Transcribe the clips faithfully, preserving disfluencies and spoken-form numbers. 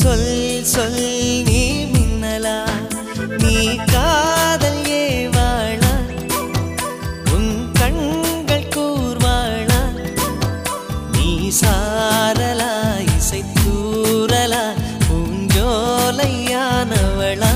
சொல் சொல் நீ மின்னலா நீ காதல் ஏவாளா உன் கண்கள் கூர்வாளா நீ சாரலா இசை தூரலா பூஞ்சோலையானவளா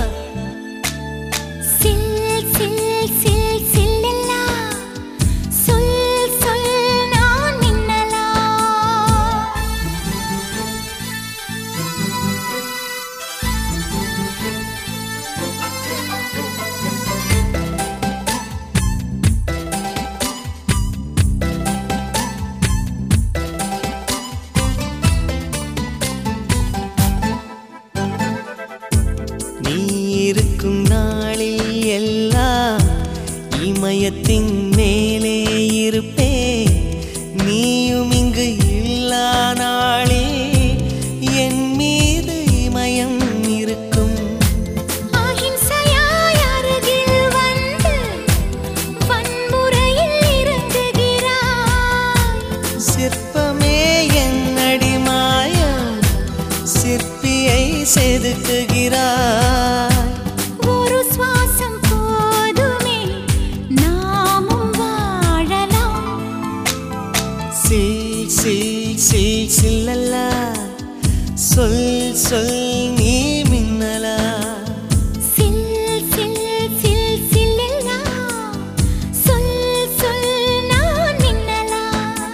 இருக்கும் நாளில் எல்லாம் இமயத்தின் மேலே இருப்பே நீயும் இங்கு இல்லா நாளே என் மீது இமயம் இருக்கும் அஹிம்சையாய் அருகில் வந்து வன்முறையில் இறங்குகிறாய் சிற்பமே என் அடிமாயம் சிற்பியை செதுக்குகிறாய் சில்லல்லா சொல் சொல் நீ மின்னலா சில் சில் சில் சில்லல்லா சொல் சொல் நான் மின்னலா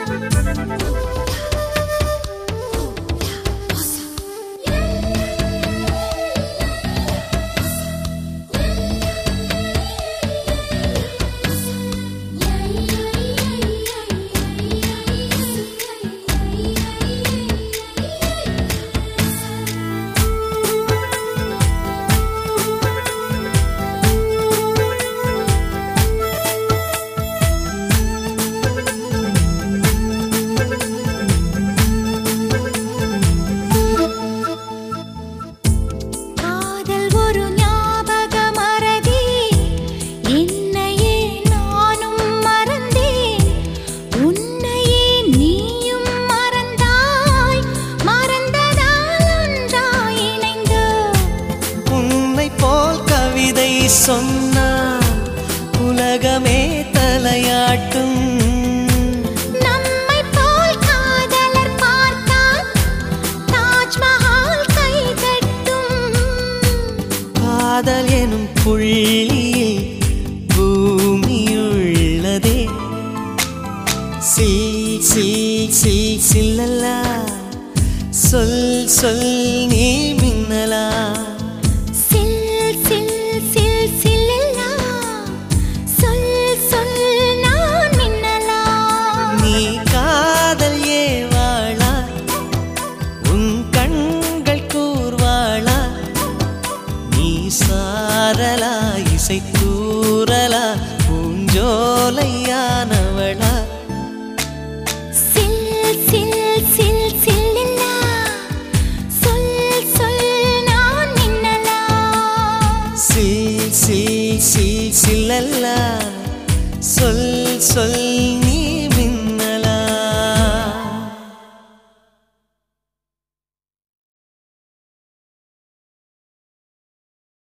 சொன்னா உலகமே தலையாட்டும் நம்மை போல் காதலர் பார்த்தால் தாஜ்மஹால் கைதட்டும் காதல் எனும் புள்ளியில் பூமியுள்ளதே சில் சில் சில் சில்லல்லா சொல் சொல் நீ மின்னலா சாரலா இசை தூரலா பூஞ்சோலையானவளா சில் சில் சில் சில்லல்லா சொல் சொல் நான் மின்னலா சில் சில் சில் சில்லல்லா சொல் சொல்